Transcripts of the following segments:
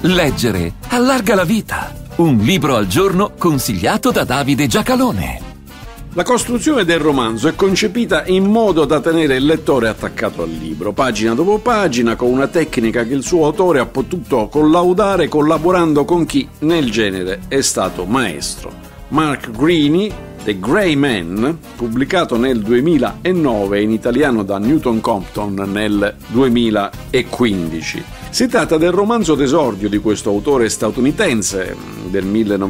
Leggere allarga la vita. Un libro al giorno consigliato da Davide Giacalone. La costruzione del romanzo è concepita in modo da tenere il lettore attaccato al libro, pagina dopo pagina, con una tecnica che il suo autore ha potuto collaudare collaborando con chi nel genere è stato maestro. Mark Greaney, The Gray Man, pubblicato nel 2009 in italiano da Newton Compton nel 2015. Si tratta del romanzo d'esordio di questo autore statunitense del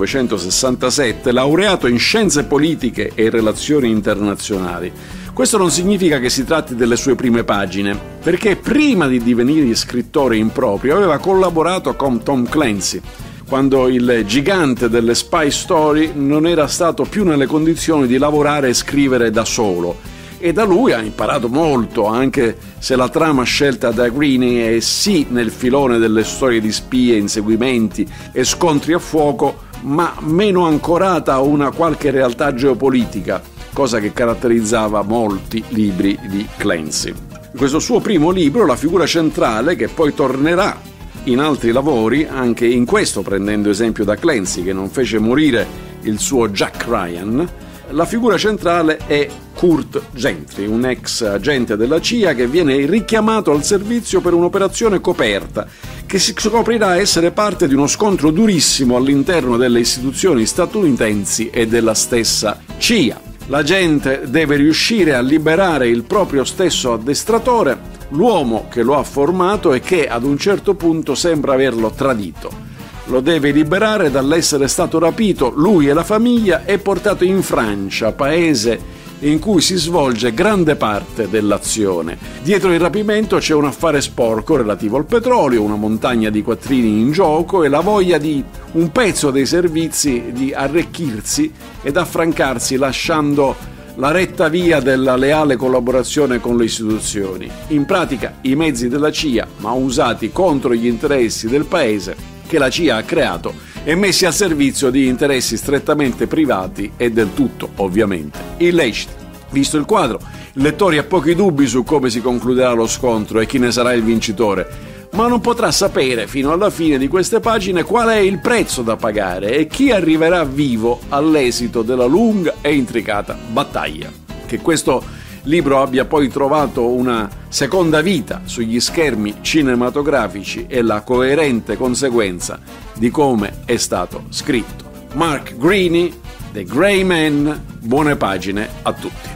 1967, laureato in scienze politiche e relazioni internazionali. Questo non significa che si tratti delle sue prime pagine, perché prima di divenire scrittore in proprio aveva collaborato con Tom Clancy, quando il gigante delle spy story non era stato più nelle condizioni di lavorare e scrivere da solo. E da lui ha imparato molto, anche se la trama scelta da Greaney è sì nel filone delle storie di spie, inseguimenti e scontri a fuoco, ma meno ancorata a una qualche realtà geopolitica, cosa che caratterizzava molti libri di Clancy. In questo suo primo libro, la figura centrale, che poi tornerà in altri lavori, anche in questo prendendo esempio da Clancy, che non fece morire il suo Jack Ryan, la figura centrale è Kurt Gentry, un ex agente della CIA che viene richiamato al servizio per un'operazione coperta che si scoprirà essere parte di uno scontro durissimo all'interno delle istituzioni statunitensi e della stessa CIA. L'agente deve riuscire a liberare il proprio stesso addestratore, l'uomo che lo ha formato e che ad un certo punto sembra averlo tradito. Lo deve liberare dall'essere stato rapito, lui e la famiglia, e portato in Francia, paese in cui si svolge grande parte dell'azione. Dietro il rapimento c'è un affare sporco relativo al petrolio, una montagna di quattrini in gioco e la voglia di un pezzo dei servizi di arricchirsi ed affrancarsi lasciando la retta via della leale collaborazione con le istituzioni. In pratica i mezzi della CIA, ma usati contro gli interessi del paese che la CIA ha creato e messi al servizio di interessi strettamente privati e del tutto, ovviamente, illeciti. Visto il quadro, il lettore ha pochi dubbi su come si concluderà lo scontro e chi ne sarà il vincitore, ma non potrà sapere fino alla fine di queste pagine qual è il prezzo da pagare e chi arriverà vivo all'esito della lunga e intricata battaglia. Che questo libro abbia poi trovato una seconda vita sugli schermi cinematografici è la coerente conseguenza di come è stato scritto. Mark Greaney, The Gray Man, buone pagine a tutti.